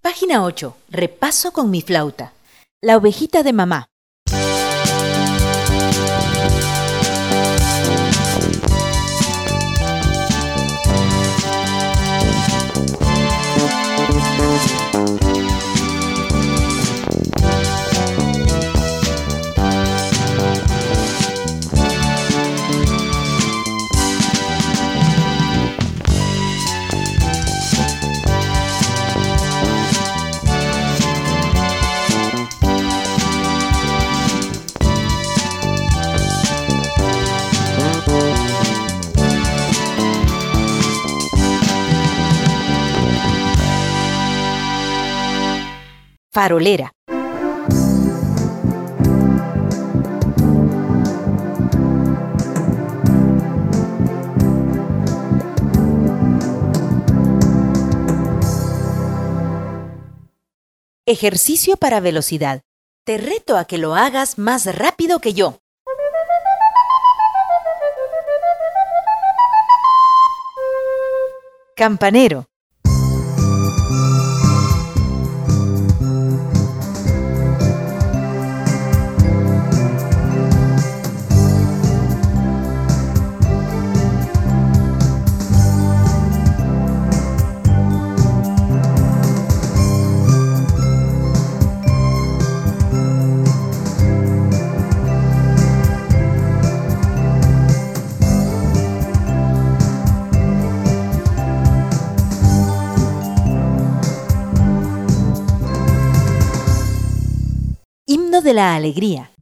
Página 8. Repaso con mi flauta. La ovejita de mamá. Farolera. Ejercicio para velocidad. Te reto a que lo hagas más rápido que yo. Campanero. Himno de la alegría.